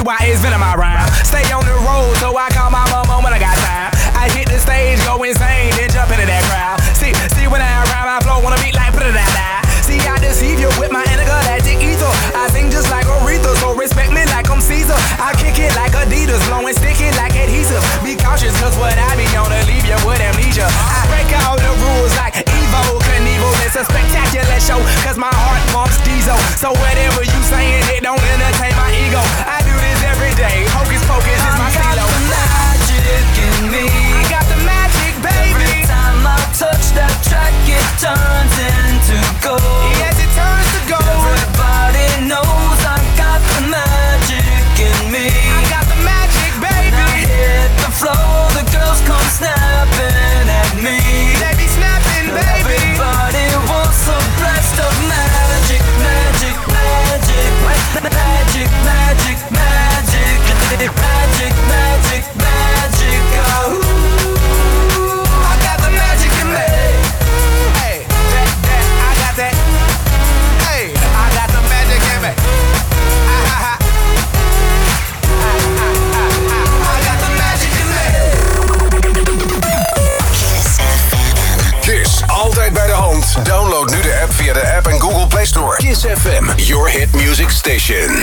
why it's been in my rhyme. Stay on the road, so I call my mama when I got time. I hit the stage, go insane, then jump into that crowd. See when I rhyme, I flow on a beat like da-da-da-da. See, I deceive you with my intergalactic ether. I sing just like Aretha, so respect me like I'm Caesar. I kick it like Adidas, blowing sticky like adhesive. Be cautious, cause what I be on to leave you with amnesia. I break all the rules like Evo Knievel. It's a spectacular show, cause my heart pumps diesel. So whatever you saying, it don't entertain my ego. I do this every day, hocus pocus is my stilo. I got the magic in me. I got the magic, baby. Every time I touch that track, it turns into gold. Yes, it turns to gold. Everybody knows I got the magic in me. I got the magic, baby. When I hit the floor, the girls come snapping at me. They be snapping, baby. Everybody wants a blast of magic, magic, magic, magic, magic, magic, magic, magic, magic. Oh. I got the magic in me. Hey, I got that. Hey, I got the magic in me. I got the magic in me. Kiss, altijd bij de hand. Download nu de app via de App en Google Play Store. Kiss FM, your hit music station.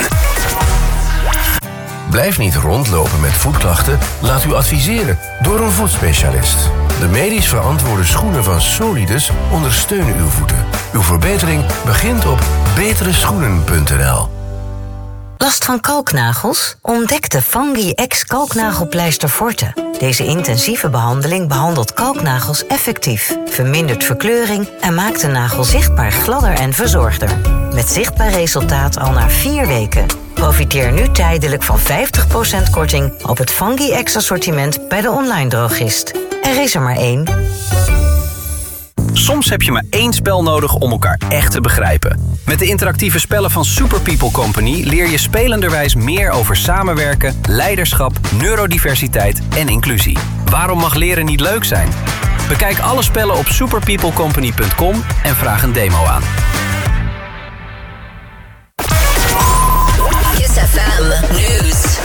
Blijf niet rondlopen met voetklachten. Laat u adviseren door een voetspecialist. De medisch verantwoorde schoenen van Solidus ondersteunen uw voeten. Uw verbetering begint op betereschoenen.nl. Last van kalknagels? Ontdek de Fungi X kalknagelpleister Forte. Deze intensieve behandeling behandelt kalknagels effectief, vermindert verkleuring en maakt de nagel zichtbaar gladder en verzorgder. Met zichtbaar resultaat al na 4 weken. Profiteer nu tijdelijk van 50% korting op het Fungi X assortiment bij de online drogist. Er is er maar 1. Soms heb je maar 1 spel nodig om elkaar echt te begrijpen. Met de interactieve spellen van Super People Company leer je spelenderwijs meer over samenwerken, leiderschap, neurodiversiteit en inclusie. Waarom mag leren niet leuk zijn? Bekijk alle spellen op superpeoplecompany.com en vraag een demo aan. Kiss FM News.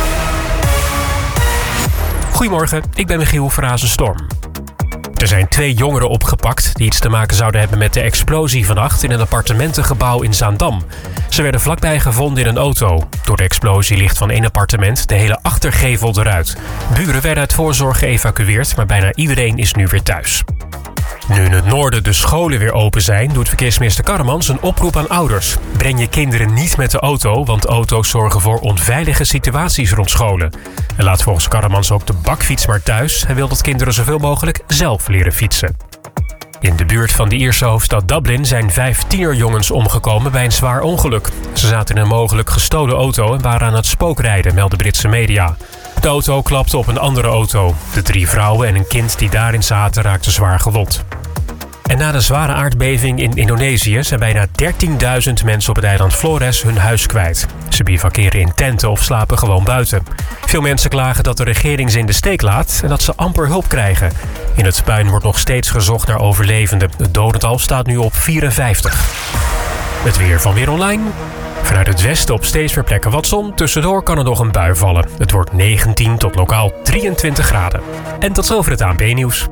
Goedemorgen, ik ben Michiel Verrazenstorm. Er zijn 2 jongeren opgepakt die iets te maken zouden hebben met de explosie vannacht in een appartementengebouw in Zaandam. Ze werden vlakbij gevonden in een auto. Door de explosie ligt van 1 appartement de hele achtergevel eruit. Buren werden uit voorzorg geëvacueerd, maar bijna iedereen is nu weer thuis. Nu in het noorden de scholen weer open zijn, doet verkeersminister Karremans een oproep aan ouders. Breng je kinderen niet met de auto, want auto's zorgen voor onveilige situaties rond scholen. En laat volgens Karremans ook de bakfiets maar thuis. Hij wil dat kinderen zoveel mogelijk zelf leren fietsen. In de buurt van de Ierse hoofdstad Dublin zijn 5 tienerjongens omgekomen bij een zwaar ongeluk. Ze zaten in een mogelijk gestolen auto en waren aan het spookrijden, melden Britse media. De auto klapte op een andere auto. De 3 vrouwen en een kind die daarin zaten raakten zwaar gewond. En na de zware aardbeving in Indonesië zijn bijna 13.000 mensen op het eiland Flores hun huis kwijt. Ze bivakeren in tenten of slapen gewoon buiten. Veel mensen klagen dat de regering ze in de steek laat en dat ze amper hulp krijgen. In het puin wordt nog steeds gezocht naar overlevenden. Het dodental staat nu op 54. Het weer van Weer Online. Vanuit het westen op steeds meer plekken wat zon. Tussendoor kan er nog een bui vallen. Het wordt 19 tot lokaal 23 graden. En tot zover het ANP-nieuws.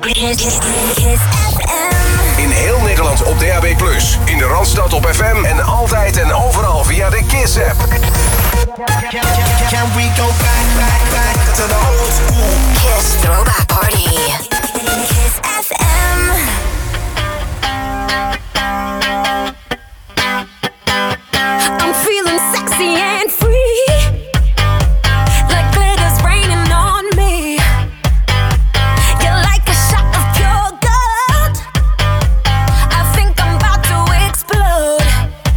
In heel Nederland op DAB+. In de Randstad op FM en altijd en overal via de Kiss-app. Can we go back to the old school? Kiss Throwback Party. Kiss FM. I'm feeling sexy and free, like glitter's raining on me. You're like a shot of pure gold. I think I'm about to explode.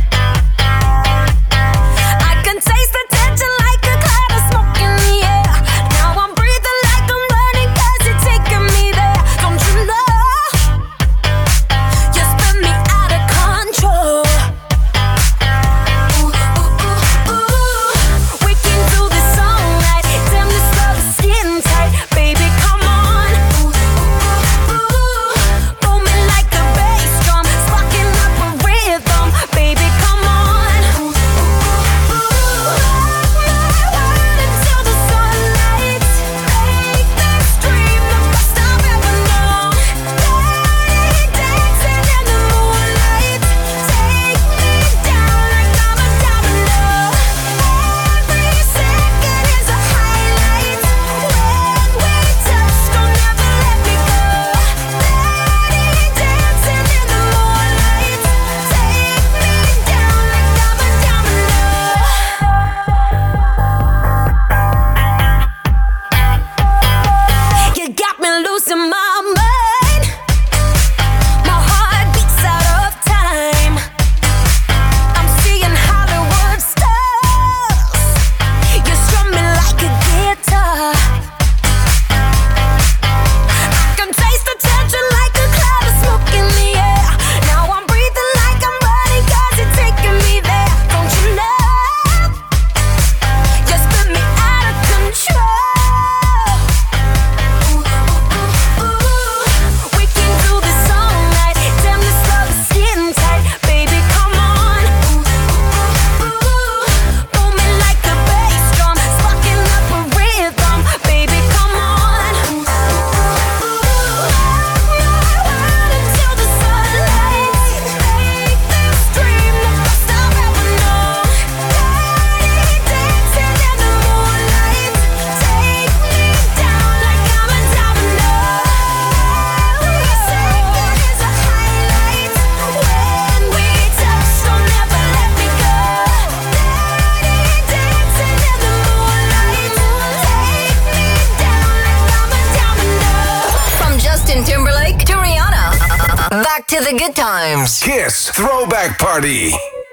to the good times. Kiss Throwback Party.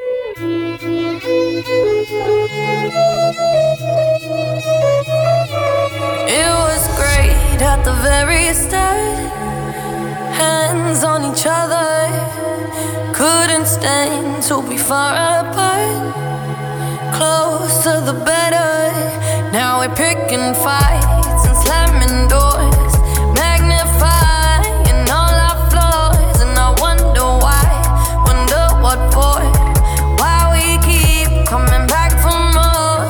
It was great at the very start. Hands on each other. Couldn't stand to be far apart. Closer the better. Now we're picking fights and slamming doors. Magnifying all our flaws. And I wonder why, wonder what for. Why we keep coming back for more.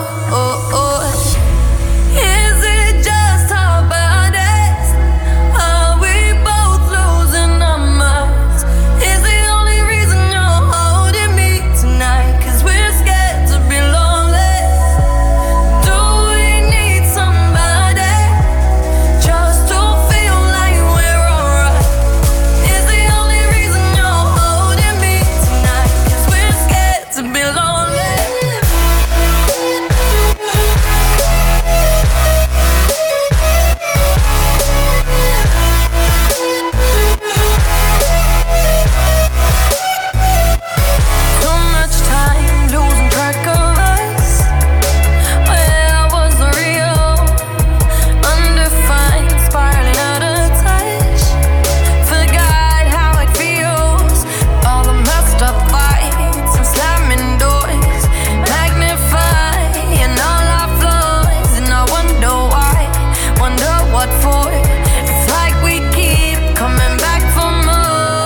Is it just our bodies? Are we both losing our minds? Is the only reason you're holding me tonight? 'Cause we're scared to be lonely. Do we need somebody just to feel like we're alright? Is the only reason you're holding me tonight? 'Cause we're scared to be lonely. Too much time losing track of us. Where was the real? Undefined, spiraling out of touch. Forgot how it feels. All the messed up fights and slamming doors. Magnifying all our flaws. And I wonder why, wonder what for. It's like we keep coming back for more.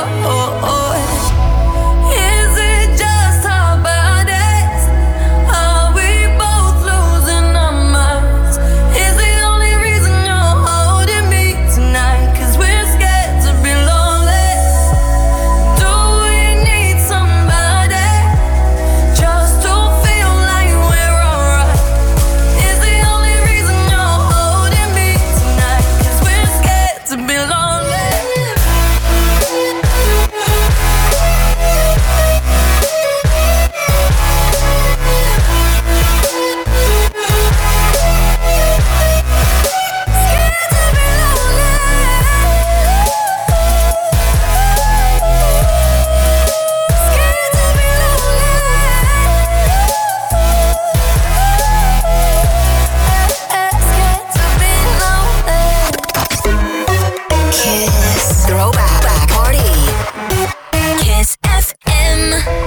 Is it just our bodies? Are we both losing our minds? Is the only reason you're holding me tonight? 'Cause we're scared to be lonely. Do we need somebody just to feel like we're alright? Is the only reason you're holding me tonight? 'Cause we're scared to be lonely. Kiss Throwback Party. Kiss FM.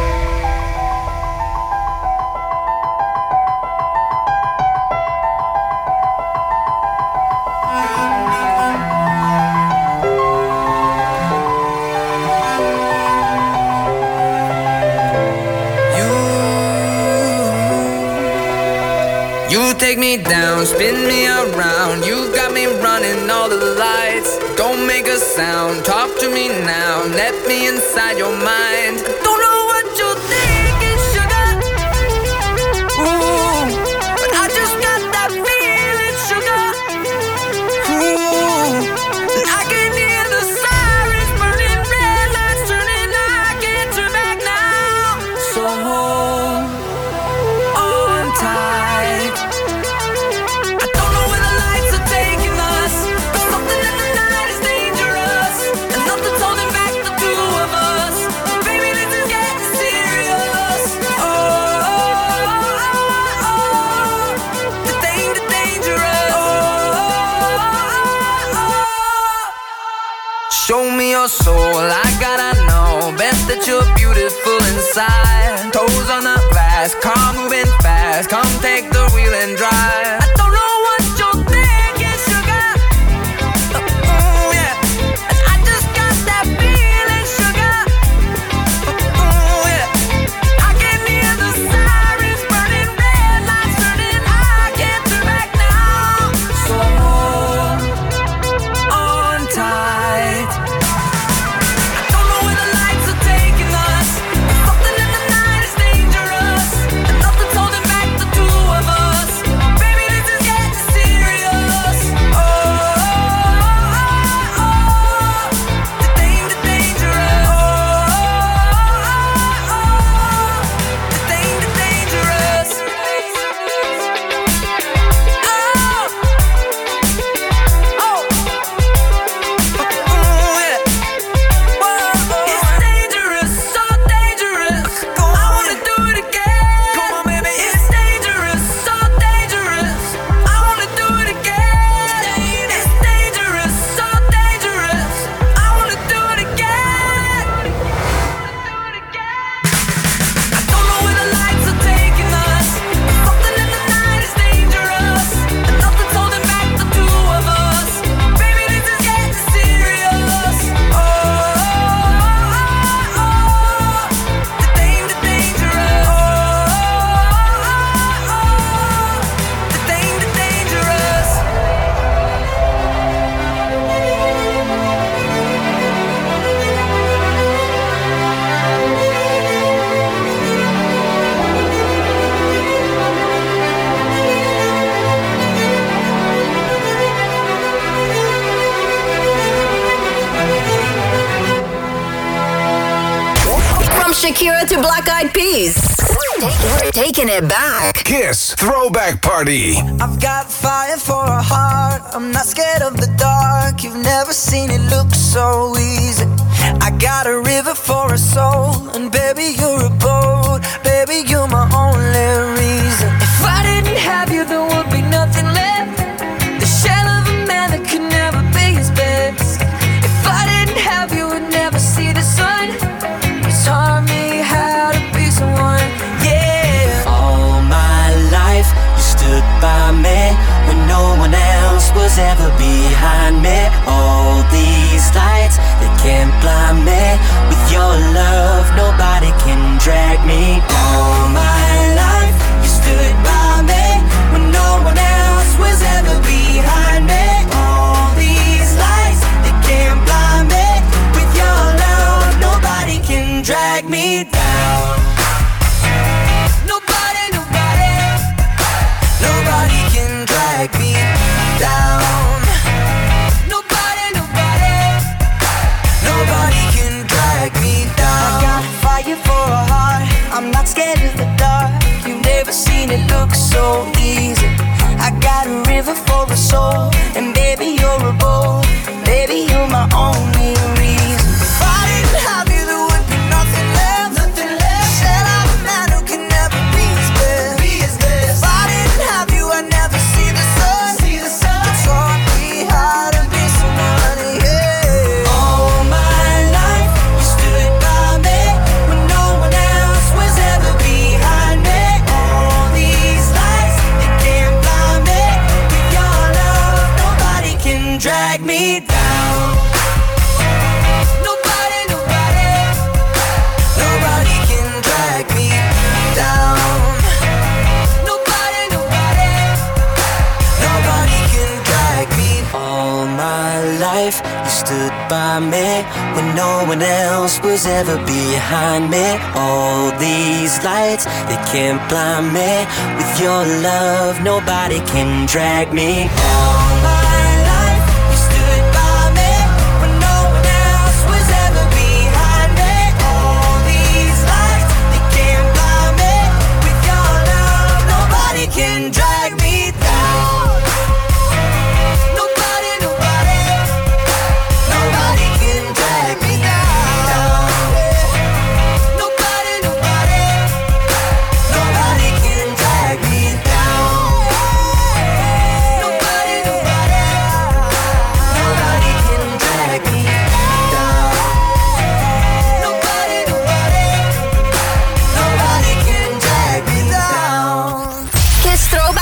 You take me down, spin me around. You got me running all the lights. Don't make a sound, talk to me now. Let me inside your mind. Don't know what you're thinking, sugar. Ooh, but I just got that feeling, sugar. Ooh, and I can hear the sirens burning, red lights turning. I can't turn back now. So hold on tight. I don't know where the lights are taking us, but something in the night is dangerous, and nothing's holding back the two of us. Baby, this is getting serious. The dangerous. Show me your soul, I gotta know. Bet that you're beautiful inside. Toes on the glass, car moving fast. Come take the wheel and drive. I don't know what you're thinking, sugar. Yeah. And I just got that feeling, sugar. Yeah. I can hear the sirens burning, red lights turning. I can't turn back now. So hold on tight. I don't know where the lights are taking us, but something in the night is dangerous, and nothing's holding back the two of us. Baby, this to Black Eyed Peas. We're taking it back. Kiss Throwback Party. I've got fire for a heart. I'm not scared of the dark. You've never seen it look so easy. I got a river for a soul, and baby, you're a boat. Baby, you're my only reason. If I didn't have you, there would be nothing left. The shell of a man that could never be his best. If I didn't have you, would never see the sun. You taught me how to be someone, yeah. All my life, you stood by me when no one else was ever behind me. All these lights, they can't blind me. With your love, nobody can drag me. All my life, you stood by me when no one else was ever behind me. All these lights, they can't blind me. With your love, nobody can drag me down. Nobody can drag me down. Nobody can drag me down. I got fire for a heart. I'm not scared of the dark. You've never seen it look so easy. I got a river for a soul, and baby, you're a boat. Baby, you're my only reason. If I didn't have you, there would be nothing left. Nothing left. Said I'm a man who can never be his best. If I didn't have you, I'd never see the sun. You taught me how to be someone, yeah. All my life, you stood by me when no one else was ever behind me. All these lights, they can't blind me. With your love, nobody can drag me down. Nobody can drag me down. Nobody can drag me. All my life, you stood by me when no one else was ever behind me. All these lights, they can't blind me. With your love, nobody can drag me down. All my life, you stood by me when no one else was ever behind me. All these lights, they can't blind me. With your love, nobody can drag me down. Nobody can drag me down. Nobody can drag me down. Nobody can drag me down. Nobody can drag me down. Kiss Throwback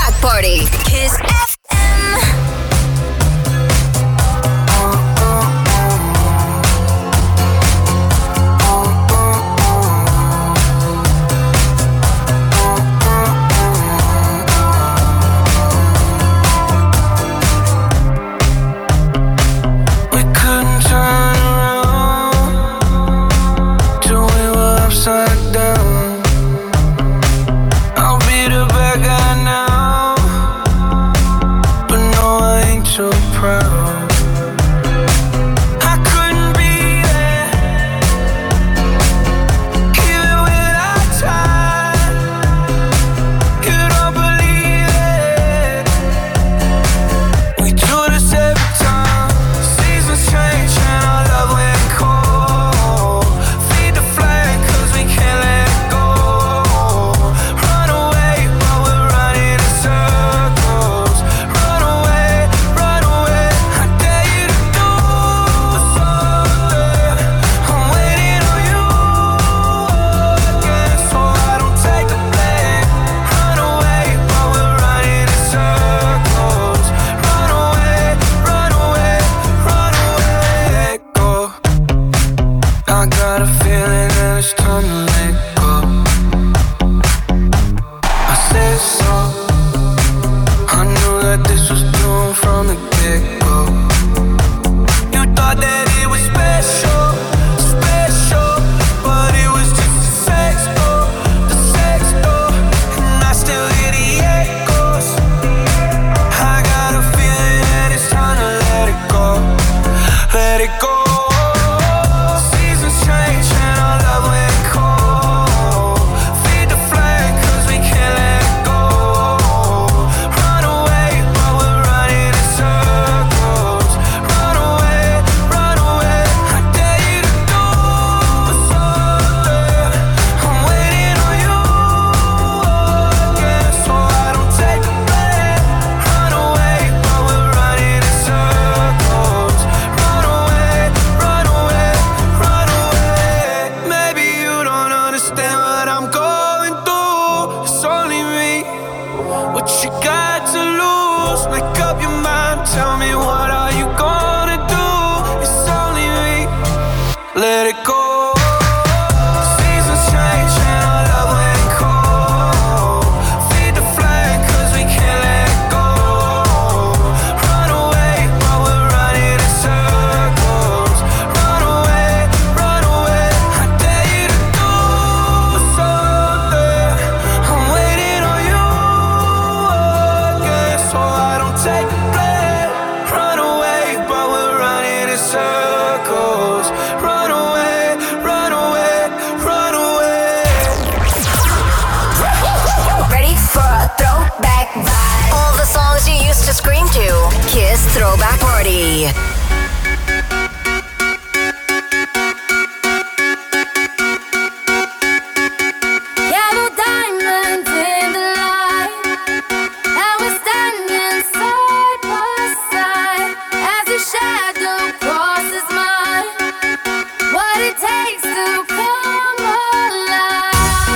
what you got to lose. Make up your mind, tell me what are you gonna do. It's only me, let it go. To scream to Kiss Throwback Party. Yellow diamonds in the light, and we're standing side by side as your shadow crosses mine. What it takes to come alive.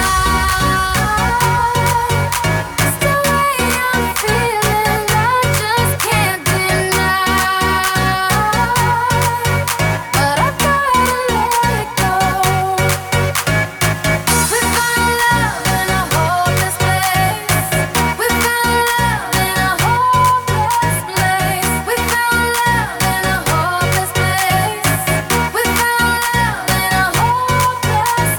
It's the way I'm feeling, I just can't deny. But I've gotta let it go. We found love in a hopeless place. We found love in a hopeless place. We found love in a hopeless place. We found love in a hopeless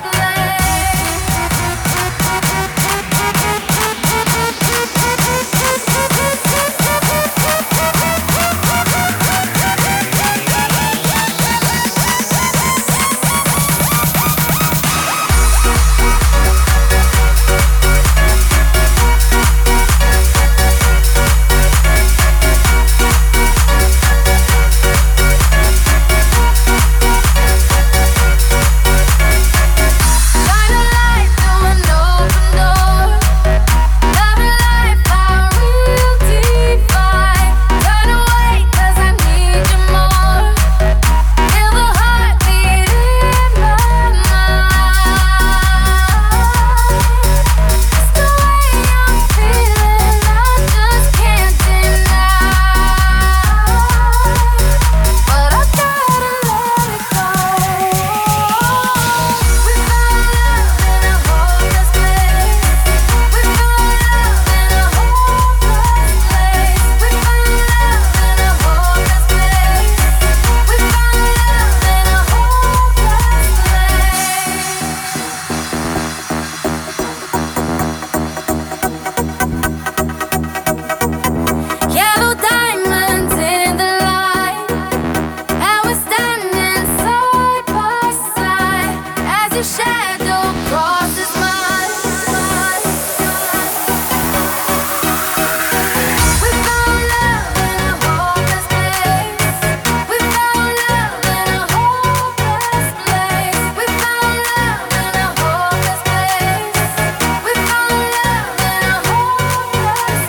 shine a light through an open door. Love and life are real divine. Turn away 'cause I need you more. Feel the heartbeat in my mind. It's the way I'm feeling, I just can't deny. But I've gotta let it go. We found love in a hopeless place. We found love in a hopeless place. We found love in a hopeless place. We found love in a hopeless place. Yellow diamonds in the light, and we're standing side by side as your shadow crosses mine. We found love in a hopeless place. We found love in a hopeless place. We found love in a hopeless place. We found love in a hopeless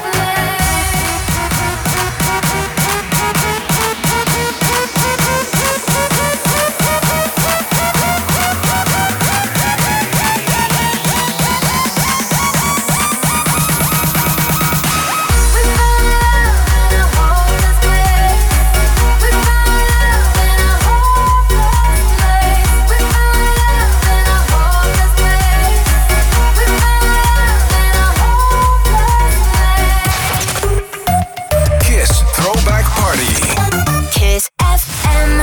Kiss Throwback Party. Kiss FM.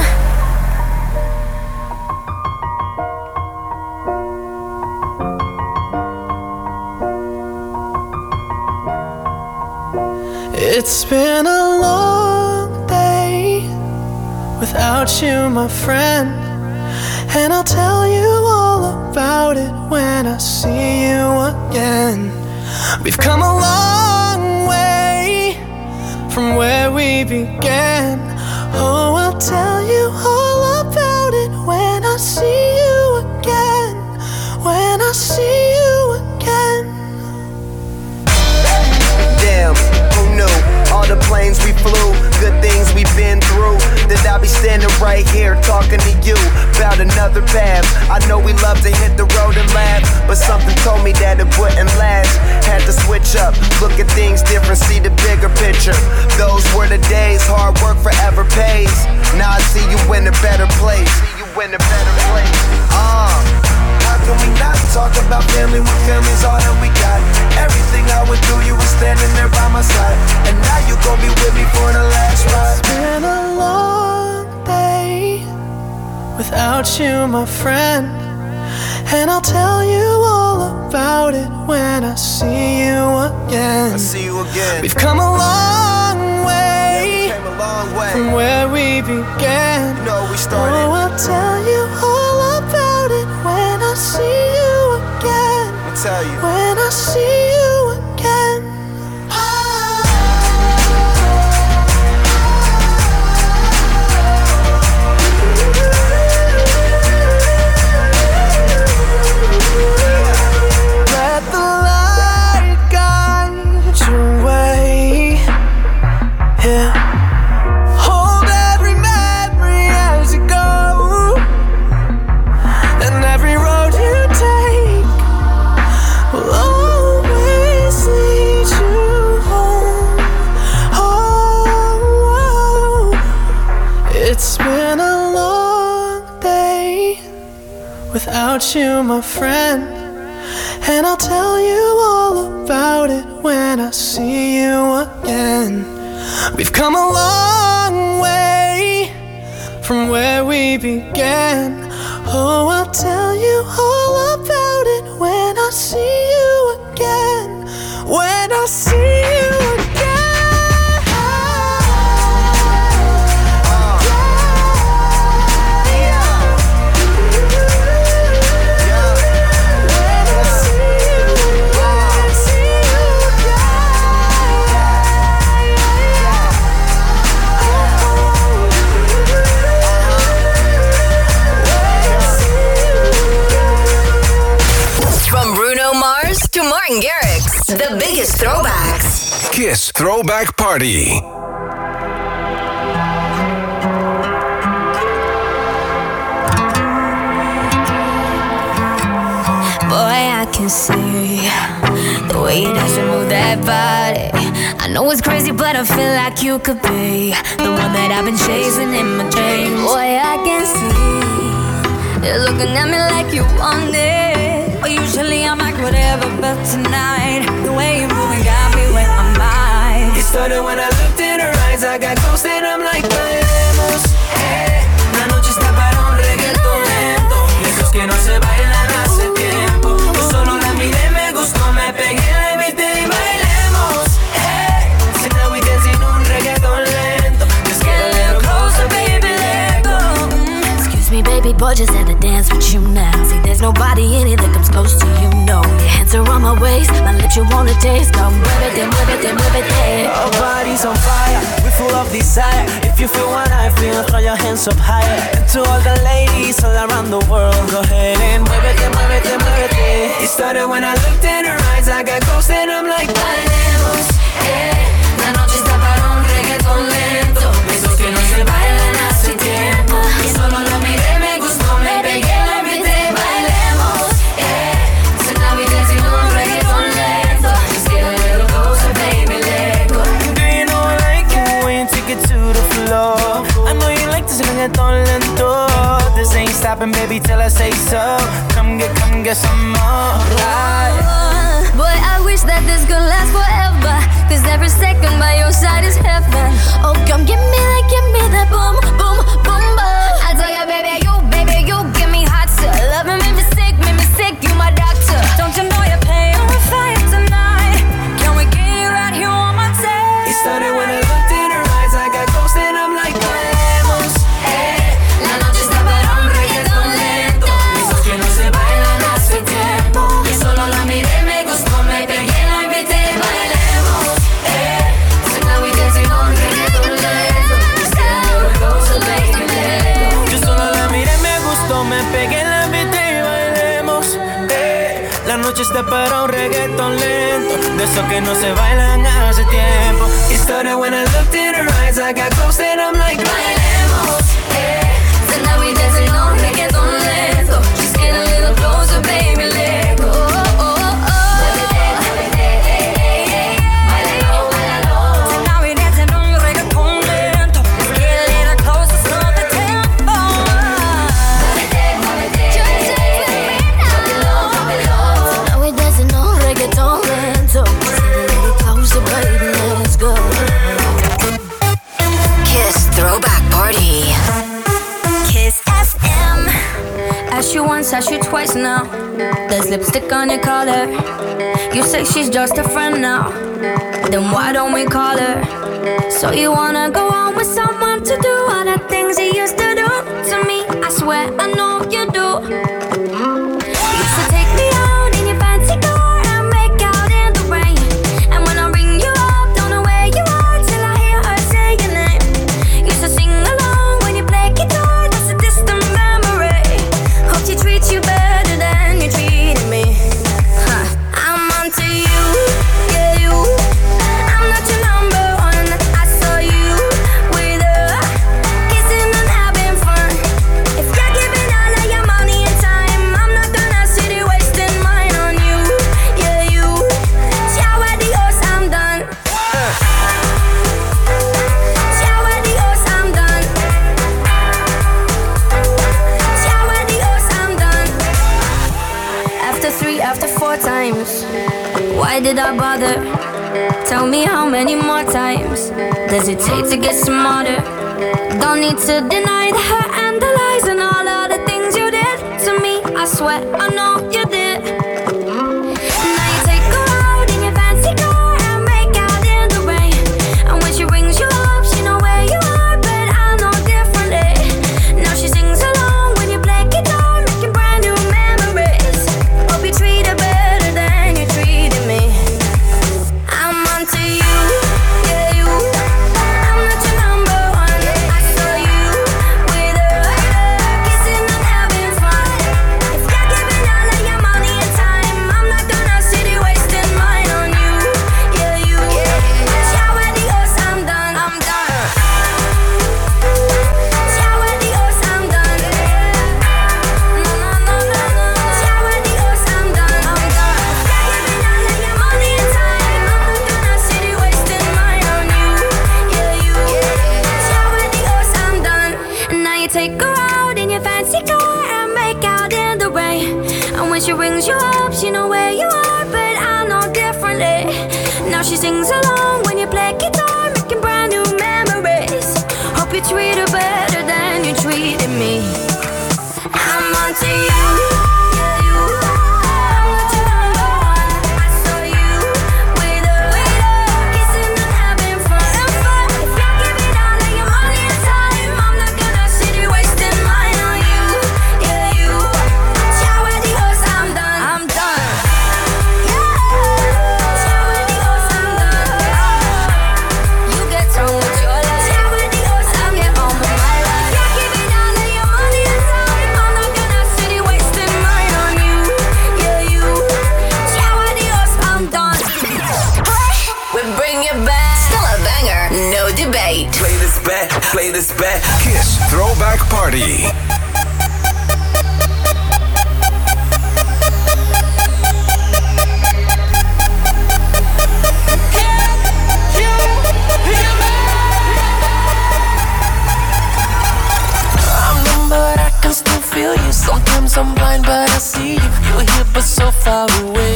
It's been a long day without you, my friend, and I'll tell you all about it when I see you again. We've come a long way from where we began. Oh, I'll tell you all about it when I see you again. When I see you again. Damn, who knew? All the planes we flew, good things we've been through. That I'll be standing right here talking to you about another path. I know we love to hit the road and laugh, but something told me that it wouldn't last. Had to switch switch up. Look at things different, see the bigger picture. Those were the days, hard work forever pays. Now I see you in a better place. How can we not talk about family when family's all that we got? Everything I went through, you were standing there by my side. And now you gon' be with me for the last ride. It's been a long day without you, my friend. And I'll tell you all about it when I see you again. We've come a long way, from where we began. Oh, I'll tell you all about it when I see you again. When I see you again. Let the light guide your way. Yeah. Hold every memory as you go, and every road you take will always lead you home. Oh, it's been a long day without you, my friend. And I'll tell you all about it when I see you again. We've come a long way from where we began. Oh, I'll tell you all about it when I see you again. When I see you again. To Martin Garrix, the biggest throwbacks. Kiss Throwback Party. Boy, I can see the way you dance and move that body. I know it's crazy, but I feel like you could be the one that I've been chasing in my dreams. Boy, I can see you're looking at me like you want it. But usually I'm like whatever, but tonight the way you're moving got me where I'm at. It started when I looked in her eyes. I got close and I'm like, bailemos. La noche está para un reggaetón lento, esos que no se bailan hace tiempo. Yo solo la miré, me gustó, me pegué, la invité y bailemos. So now we dancing un reggaetón lento. Just get a little closer, baby, let go. Excuse me, baby boy, just had to dance with you now. See, there's nobody in it that comes close to you, no. Your hands are on my waist, my lips you wanna taste. Come muévete, muévete, muévete. Our bodies on fire, we're full of desire. If you feel what I feel, throw your hands up higher. And to all the ladies all around the world, go ahead and muévete, muévete, muévete. It started when I looked in her eyes. I got close and I'm like, bailemos, la noche está para un reggaetón lento, esos que no se bailan hace tiempo. Y solo lo miré, me gustó, me pegué, la invité, bailemos. So now we dancing un reggaetón lento. Just get a little closer, baby, let go. Do you know I like it when you take it to the floor? I know you like this reggaetón lento. This ain't stopping, baby, till I say so. Come get some more. Right. Boy, I wish that this could last forever, 'cause every second by your side is heaven. Oh, come give me that boom, boom, boom, boom. I tell ya, baby, you give me hot stuff. Love me, make me sick, you my doctor. Don't you know you're paying a fire tonight? Can we get right here on my tail? It started when I looked in her eyes. I got close and I'm like, bailemos. La noche está para un reggaetón lento, esos que no se bailan hace tiempo. Y solo la miré, me gustó, me pegué, la invité, bailemos. So now we dancing on reggaetón lento. Just get a little closer, baby, let go. Yo solo la miré, me gustó, me pegué, la invité y bailemos. La noche está para un reggaetón lento, de esos que no se bailan hace tiempo. It started when I looked in her eyes. I got close and I'm like, bailemos. So now we dancing on reggaeton lento. Just get a little closer, baby, let go. touched you twice now. There's lipstick on your collar. You say she's just a friend now. Then why don't we call her? So you wanna go on with someone to do all the things you used to do to me? I swear I know you do. You used to take me out in your fancy car and make out in the rain. And when I ring you up, don't know where you are till I hear her say your name. Used to sing along when you play guitar, that's a distant memory. Hope she treats you better than you treated me. Huh. I'm onto you, yeah you. I'm not your number one. I saw you with her, kissing and having fun. If you're giving all of your money and time, I'm not gonna sit here wasting mine on you, yeah you. Ciao adios, I'm done. Ciao adios, I'm done. Ciao adios, I'm done. After 3, after 4 times, why did I bother? Tell me how many more times does it take to get smarter? Don't need to deny the hurt and the lies and all of the things you did to me. I swear I know you did. Now you take her out in your fancy car and make out in the rain. And when she rings you up, she know where you are, but I know differently. Now she sings along when you play guitar, making brand new memories. Hope you treat her better than you treated me. I'm onto you, yeah you. I'm not your number one. I saw you with her, kissing and having fun. If you're giving all of your money and time, I'm not gonna sit here wasting mine on you, yeah you. Ciao adios, I'm done. I'm done. Ciao adios, I'm done. No, no, no, no, no. Ciao adios, I'm done. I'm done. If you're giving all of your money and time, I'm not gonna sit here wasting mine on you, yeah you. Ciao adios, I'm done. And now you take her out in your fancy car and make out in the rain. And when she rings you up, she know where you are, but I know differently. Now she sings along when you play guitar, making brand new memories. Hope you treat her better than you treated me. I'm onto you, yeah you. I'm not your number one. I saw you with her, kissing and having fun. If you're giving all of your money and time, I'm not gonna sit here wasting mine on you, yeah you. Ciao adios, I'm done. I'm done. Yeah. Ciao adios, I'm done. You get on with your life. Ciao adios, I get on with my life. If you're giving all of your money and time, I'm not gonna sit here wasting mine on you, yeah you. Ciao adios, I'm done. We bring it back. Still a banger, no debate. Play this back, play this back. Kiss Throwback Party. I'm numb, but I can still feel you. Sometimes I'm blind, but I see you. You're here, but so far away.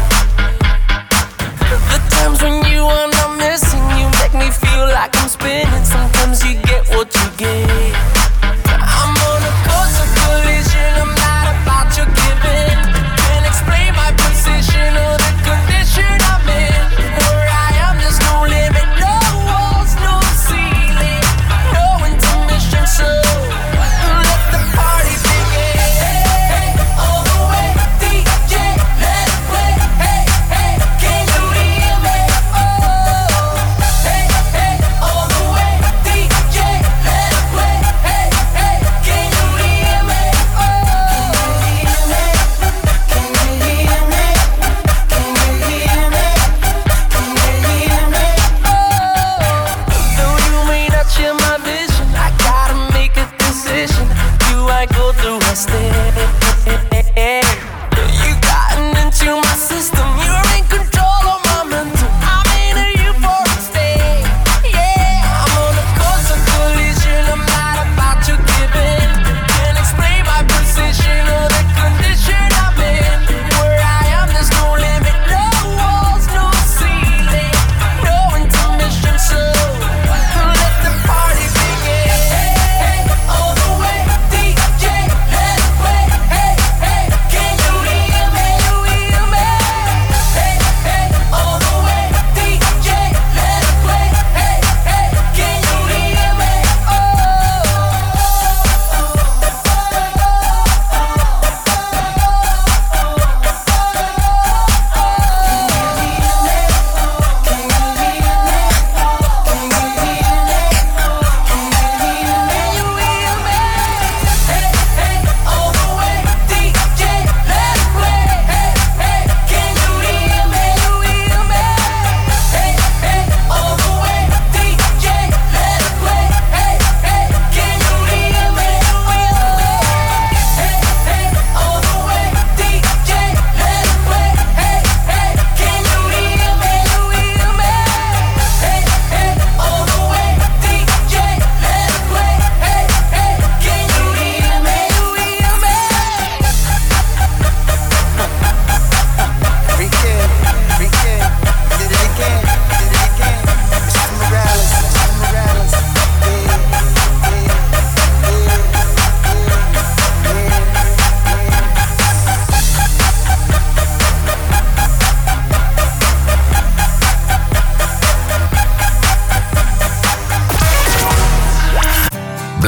The times when you are not missing, you make me feel like I'm spinning. Sometimes you get what you get. I'm on a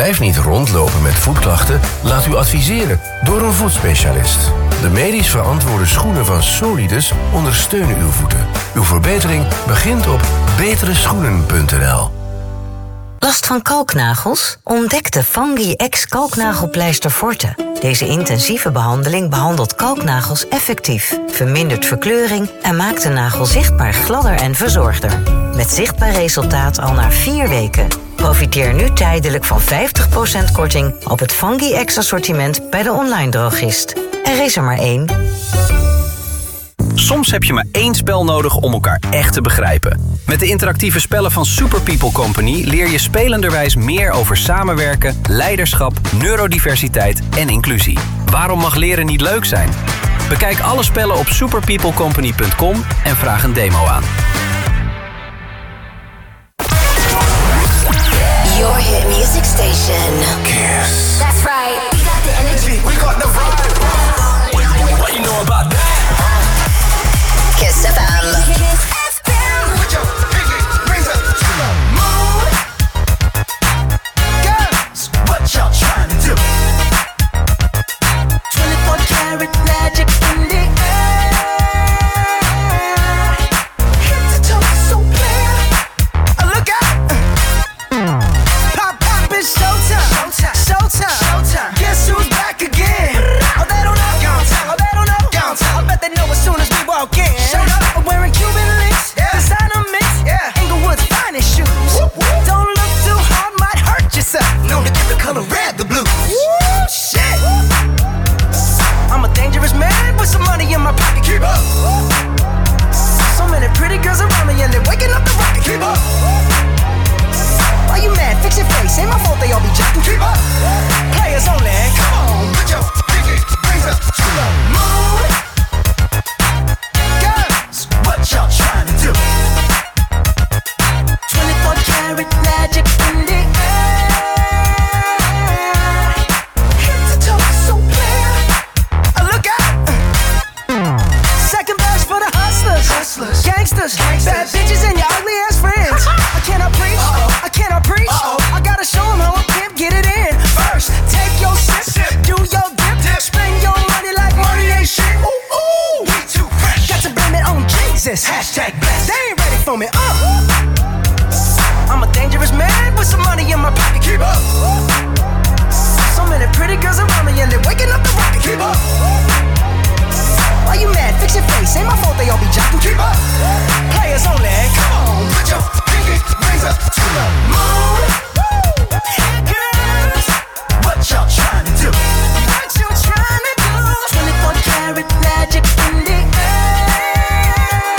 Blijf niet rondlopen met voetklachten. Laat u adviseren door een voetspecialist. De medisch verantwoorde schoenen van Solidus ondersteunen uw voeten. Uw verbetering begint op betereschoenen.nl. Last van kalknagels? Ontdek de Fungi X kalknagelpleister Forte. Deze intensieve behandeling behandelt kalknagels effectief, vermindert verkleuring en maakt de nagel zichtbaar gladder en verzorgder. Met zichtbaar resultaat al na 4 weken. Profiteer nu tijdelijk van 50% korting op het Fungi X assortiment bij de online drogist. Er is er maar 1. Soms heb je maar 1 spel nodig om elkaar echt te begrijpen. Met de interactieve spellen van Super People Company leer je spelenderwijs meer over samenwerken, leiderschap, neurodiversiteit en inclusie. Waarom mag leren niet leuk zijn? Bekijk alle spellen op superpeoplecompany.com en vraag een demo aan. Your hit music station. Kiss. That's right. We got the energy. We got the vibe. What you know about that? Kiss FM. Put your pinky rings up to the moon. Girls, what y'all trying to do? 24 karat magic in the air. Head to toe so clear. Look out! Pop, pop, it's showtime. Showtime. Showtime. Showtime. Guess who's back again? Oh, they don't know. Oh, they don't know. I bet they know as soon as we walk in. Showed up. I'm wearing Cuban links. Designer mix. Inglewood's finest shoes. Don't look too hard, might hurt yourself. Known to get the color red, the blue. Woo, shit. I'm a dangerous man with some money in my pocket. Keep up. So many pretty girls around me and they're waking up the rocket. Keep up. Why you mad? Fix your face. Ain't my fault they all be jacking. Keep up. Players only. Come on, put your pinky rings up to the moon. Girls, what y'all trying to do? 24 karat magic in the air. Head to toe so clear. Look out! Second verse for the hustlers, gangsters, bad bitches and your ugly ass friends. I cannot preach. I cannot preach. I gotta show 'em how a pimp get it in. First, take your sip, do your dip, spend your money like money ain't shit. Ooh, ooh, We too fresh. got to blame it on Jesus. Hashtag blessed. They ain't ready for me. I'm a dangerous man with some money in my pocket. Keep up. So many pretty girls around me and they're waking up the rocket. Keep up. Why you mad? Fix your face. Ain't my fault they all be jacking. Keep up. Players only. Come on, put your pinky rings up to the moon. Girls, What y'all trying to do? what you trying to do? 24 karat magic in the air.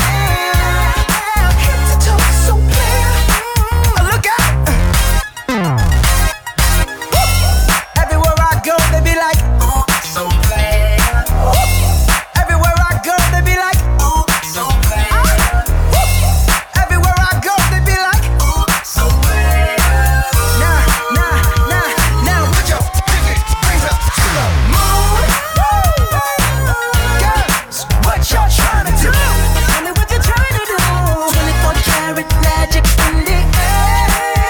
Head to toe so clear. Look out! Everywhere I go, they be like, Oh, so clear. everywhere I go, they be like, Oh, so clear. everywhere I go, they be like, Oh, so clear. nah. Put your pinky rings up to the moon. Girls, what y'all trying to do? Tell me what you trying to do. 24 karat magic in the air.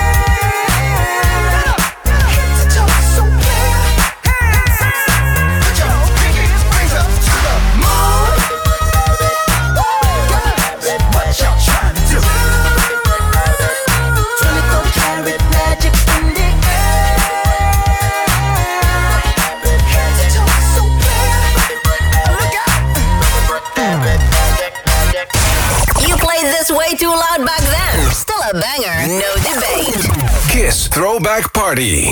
Head to toe so clear. Put your pinky rings up to the moon. Girls, what y'all trying to do? 24 karat magic in the air. Head to toe so clear. Look out! You played this way too loud back then. Still a banger, no debate. Kiss Throwback Party.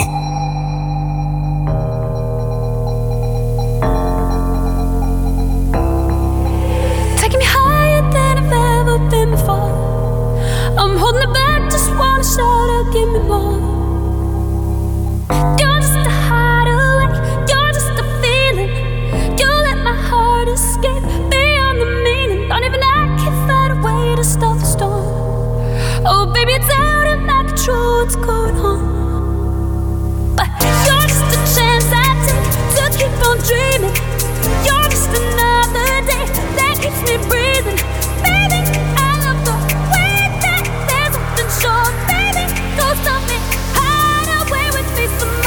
Taking me higher than I've ever been before. I'm holding it back, just wanna shout out, give me more. You're just a hideaway, you're just a feeling. You let my heart escape beyond the meaning. Don't even I can find a way to stop the storm. Oh baby, it's out of my control, what's going on? But you're just a chance I take to keep on dreaming. You're just another day that keeps me breathing. Baby, I love the way that there's something short. Baby, go stop me, hide away with me some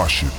squash it.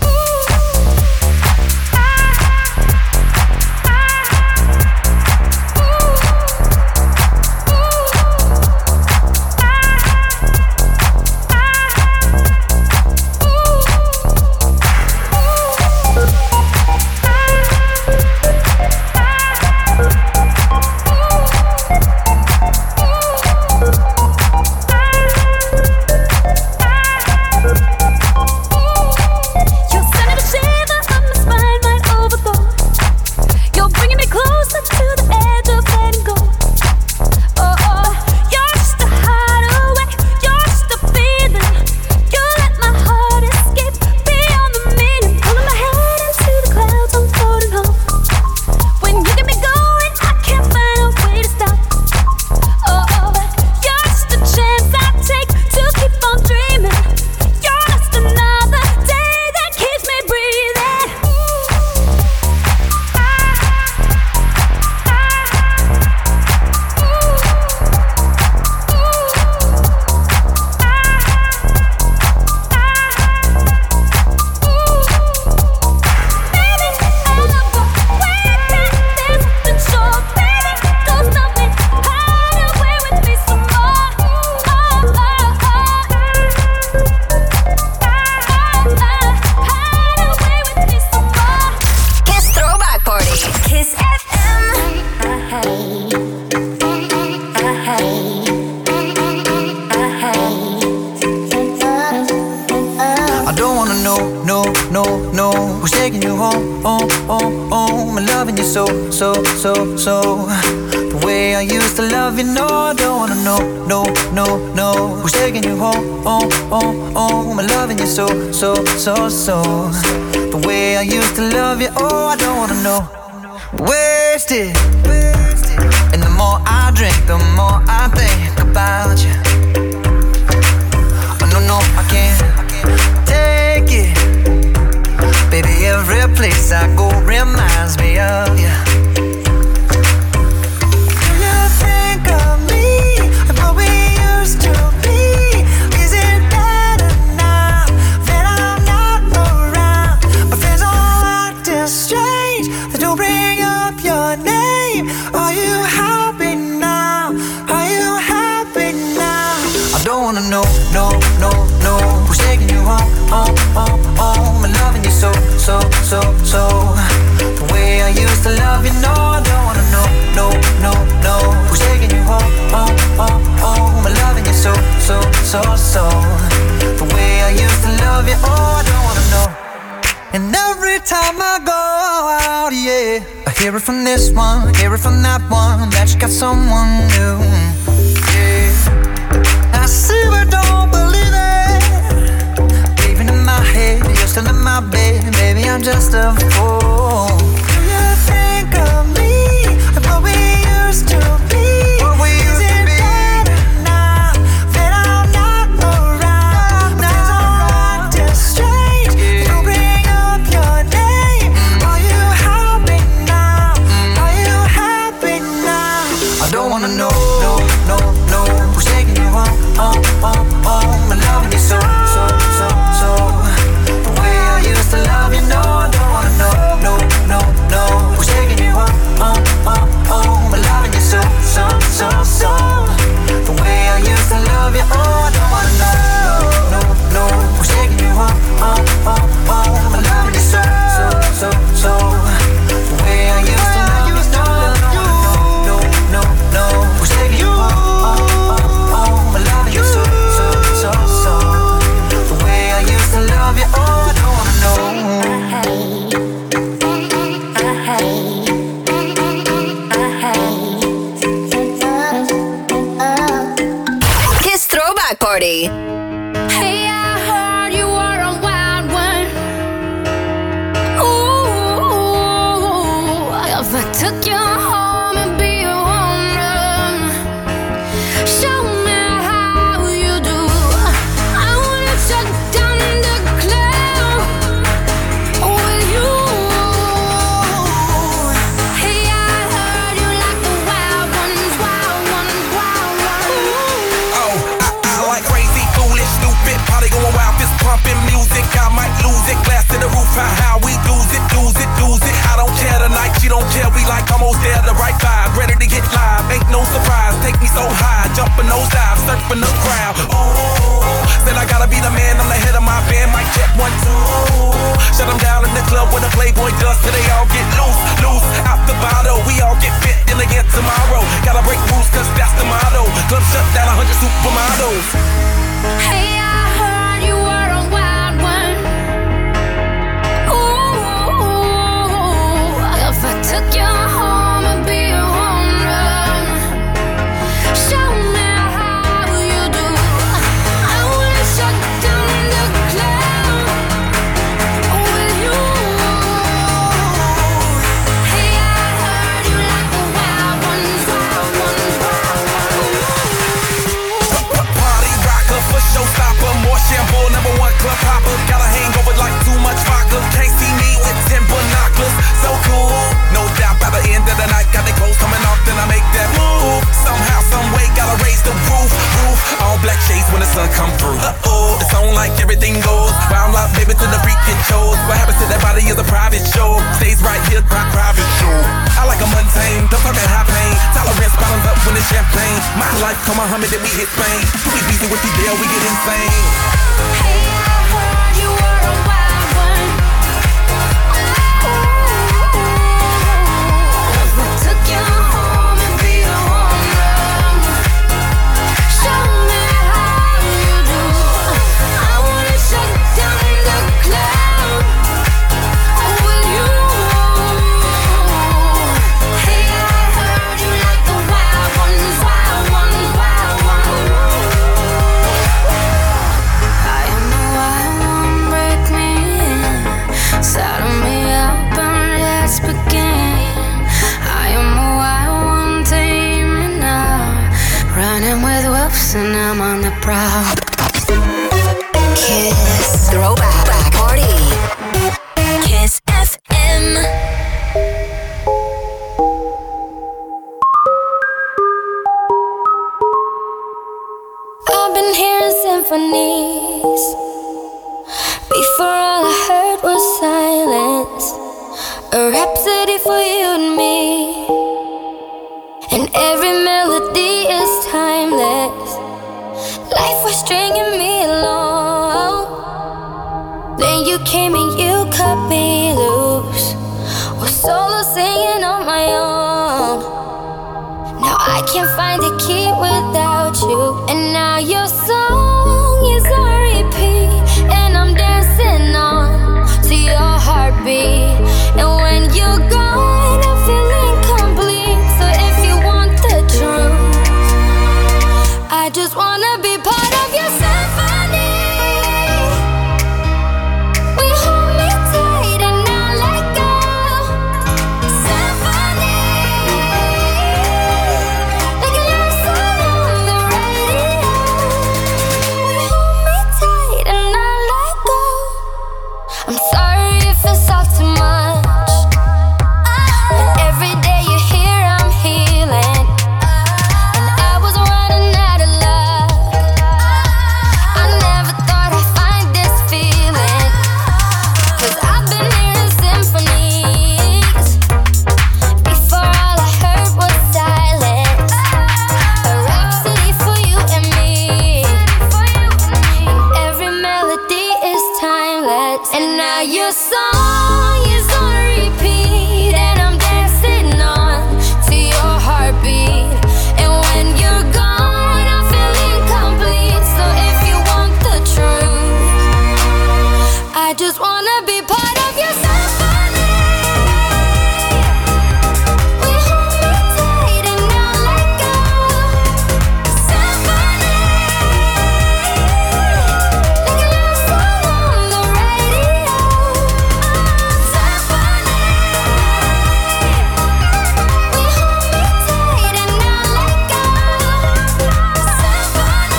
So the way I used to love you, oh, I don't wanna know. Wasted. And the more I drink, the more I think about you. Oh, no, I can't take it. Baby, every place I go reminds me of you. Do you think of me and what we used to be? Is it better now that I'm not around? My friends all acting strange, they don't bring up your name. Are you happy now? Are you happy now? I don't wanna know, no, who's taking you home, home, and loving you so. The way I used to love you, no, I don't wanna know, no, who's taking you home, home, and loving you so. The way I used to love you, oh, I don't wanna know. And every time I go out, yeah, I hear it from this one, hear it from that one, that you got someone new, yeah. I see but don't believe it. Even in my head, you're still in my bed. Maybe I'm just a fool. Do you think of me and what we used to be? Is it better now that I'm not around? Things are acting strange, they don't bring up your name. Are you happy now? Are you happy now? I don't wanna know, no, who's taking you home, and loving you so. The way I used to love you, no, I don't wanna know, no, who's taking you home, and loving you so. The way I used to love you, oh, I don't wanna know, no, who's taking you home, and loving you so. The way I used to love you, no, I don't wanna know, no, who's taking you home, and loving you so. The way I used to love you, oh, I don't wanna know. Kiss Throwback Party. Hey, I heard you were a wild one. Ooh, if I took you home and be a woman, show me how you do. I wanna shut down the club with you. Hey, I heard you like the wild ones, wild ones, wild ones. Oh, I like crazy, cool try how we lose it. I don't care tonight, she don't care. We like almost there, the right vibe, ready to get live. Ain't no surprise, take me so high, jumping those dives, surfing the crowd. Ooh, said I gotta be the man, I'm the head of my band. Mic check 1, 2. Shut them down in the club where the Playboy does, till they all get loose. Out the bottle, we all get fit in again tomorrow. Gotta break rules, cause that's the motto. Club shut down, 100 supermodels. Hey, I heard you were a wild one. Ooh, if I took you home, it'd be a home run. Show me how you do. I wanna shut down the cloud with you. Hey, I heard you like the wild ones, wild ones, wild ones. Party rocker for showstopper, more shampoo, #1 club hopper. Got a hangover like too much vodka. Can't see me with 10 binoculars. So cool, no doubt by the end of the night. Got the clothes coming off, then I make that move. Somehow, some way, gotta raise the roof. All black shades when the sun come through. It's on like everything goes. Round like baby to the freak it shows. What happens to that body is a private show. Stays right here, private show. I like a mundane, don't talk that high pain. Tolerance bottoms up when it's champagne. My life, come on, Muhammad, then we hit Spain. We busy with the deal, we get insane. Hey, I heard you were a wild one. If I took you home, it'd be a home run. Show me how you do. I wanna shut down the cloud with you. Hey, I heard you like the wild ones, wild ones, wild ones. I am the wild one, break me in. Saddle me up and let's begin. I am a wild one, tame me now. Running with wolves and I'm on the prowl. Kiss Throwback Party. Kiss FM. I've been hearing symphonies. Before all I heard was silence. A rhapsody for you and me. And every melody is timeless. Life was stringing me along. Then you came and you cut me loose. Was solo singing on my own. Now I can't find a key without you. And now your song is on repeat. And I'm dancing on to your heartbeat. And when you're gone, I feel incomplete. So if you want the truth, I just wanna be part of your symphony. We hold me tight and not let go. Symphony, like a love song on the radio. We hold me tight and not let go. I'm sorry if it's all too much, but every day you're here, I'm healing. And I was running out of luck. I never thought I'd find this feeling. 'Cause I've been hearing symphonies. Before all I heard was silence. A rhapsody for you and me. And every melody is timeless. And now your song is on repeat. And I'm dancing on to your heartbeat. And when you're gone, I feel incomplete. So if you want the truth, I just wanna be part of your symphony. We hold me tight and not let go. Symphony, like a love song on the radio. Symphony, we hold me tight and not let go. Symphony,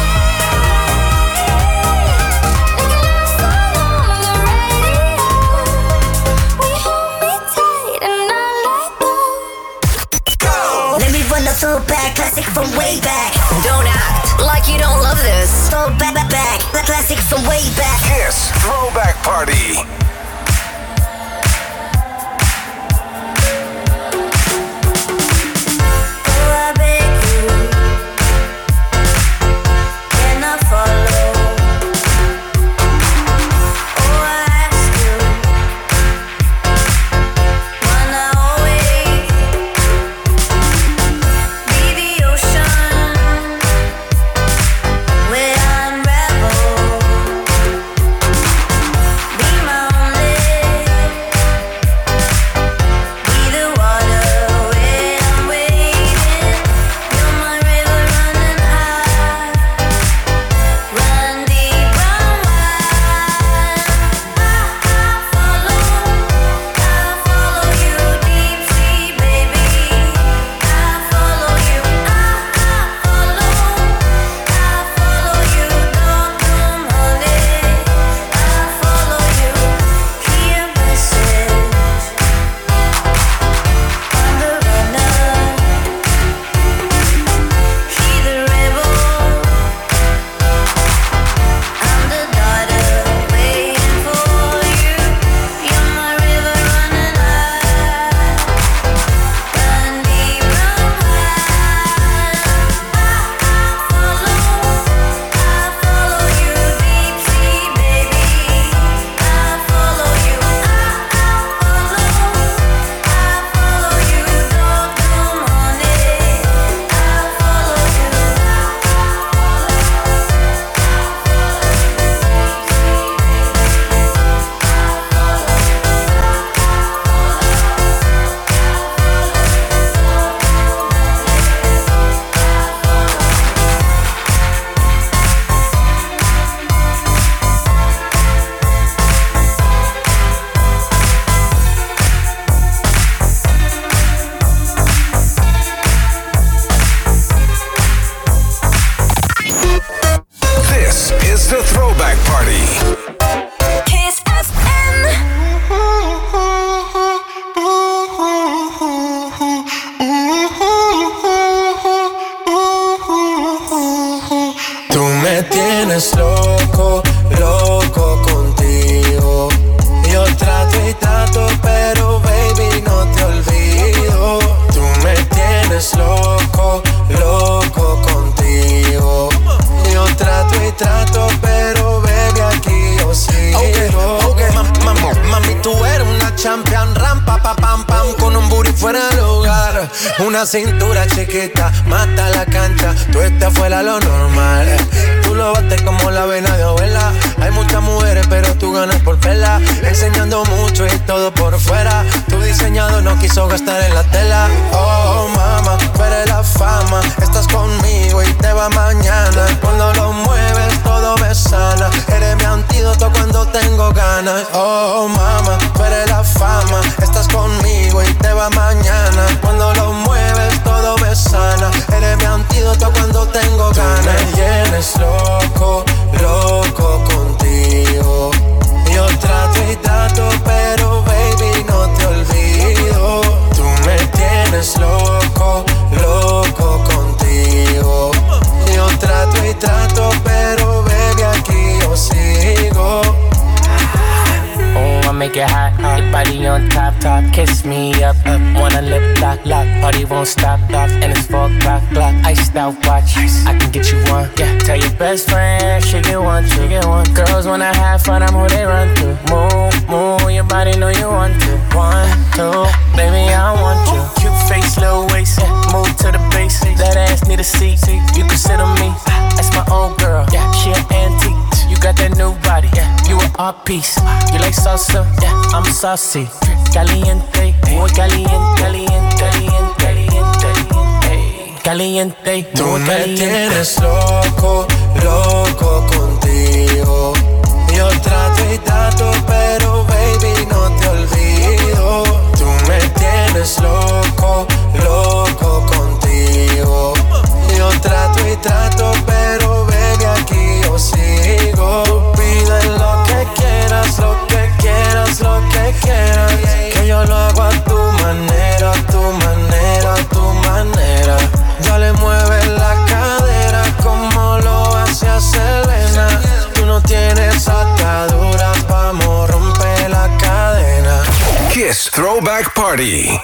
like a love song on the radio. We hold me tight and not let go. Let me run the throwback classic from way back. Don't act like you don't love this. Throwback, the classic from way back. Kiss Throwback Party. Throwback Party. Kiss FM. Tú me tienes loco, loco contigo. Yo trato y trato, pero baby no te olvido. Tú me tienes loco, loco contigo. Yo trato y trato, pero baby aquí yo sigo. Okay. Mami, tú eres una champion, rampa, pa, pam, pam, con un booty fuera del lugar. Una cintura chiquita, mata la cancha, tú estás fuera lo normal. Tú lo bates como la vena de abuela. Hay muchas mujeres, pero tú ganas por pela. Enseñando mucho y todo por fuera. Tu diseñador no quiso gastar en la tela. Oh, mama, tú eres la fama. Estás conmigo y te va mañana. Cuando lo mueves, todo me sana. Eres mi antídoto cuando tengo ganas. Oh, mama, tú eres la fama. Estás conmigo y te va mañana. Cuando lo mueves, todo me sana. Eres mi antídoto cuando tengo ganas. Tú me tienes loco, loco contigo. Yo trato y trato, pero baby no te olvido. Tú me tienes loco, loco contigo. Yo trato y trato, pero baby aquí yo sigo. Oh, I make it hot, your body on top, top. Kiss me up, up. Wanna lip lock, lock. Party won't stop, stop. And it's 4 o'clock, clock. Iced out watch, I can get you one. Yeah, tell your best friend she get one, she get one. Girls wanna have fun, I'm who they run to. Move, move, your body know you want to. 1, 2, baby I want you. Cute face, little waist, yeah. Move to the base. That ass need a seat, you can sit on me. That's my old girl, yeah. She an antique. You got that new body, yeah. You an art piece. You like salsa, yeah. I'm saucy. Caliente, muy caliente, caliente, caliente, caliente, caliente. Tú me tienes loco, loco contigo. Yo trato y trato, pero baby no te olvido. Tú me tienes loco, loco contigo. Yo trato y trato, pero baby aquí yo sigo. Tú pide lo que quieras, lo que quieras, lo que quieras. Que yo lo hago a tu manera, a tu manera, a tu manera. Dale, mueve la cadera como lo hacía Selena. Tú no tienes ataduras, vamos, rompe la cadena. Kiss Throwback Party.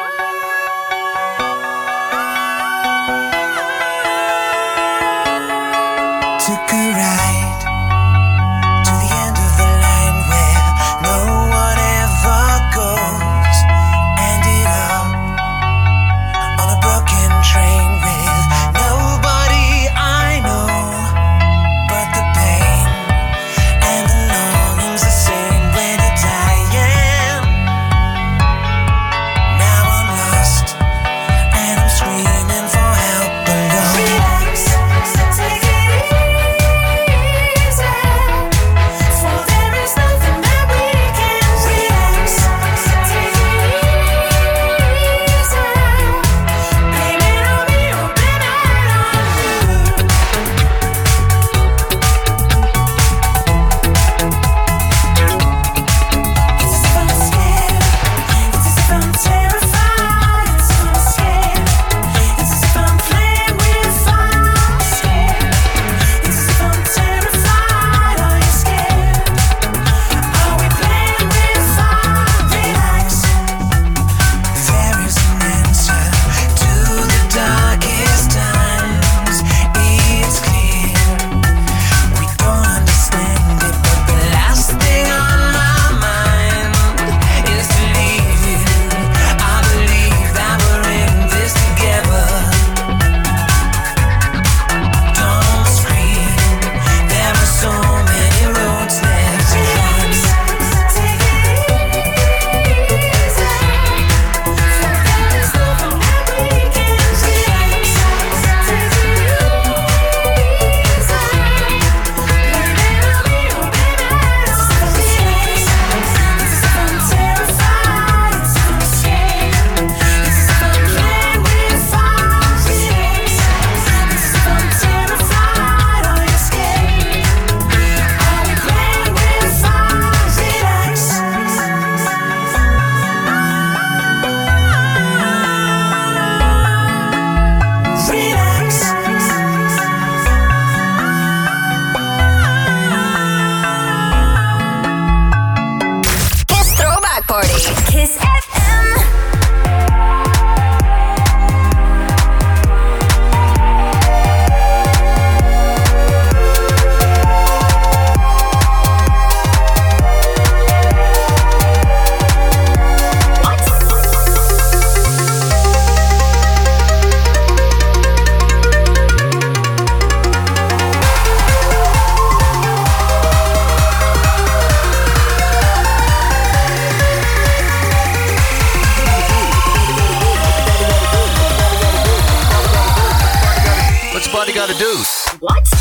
Took a ride to the end of the line where no one ever goes. Ended up on a broken train with nobody I know. But the pain and the longing's the same when you're dying. Now I'm lost and I'm screaming for help alone. Relax, take it easy. What?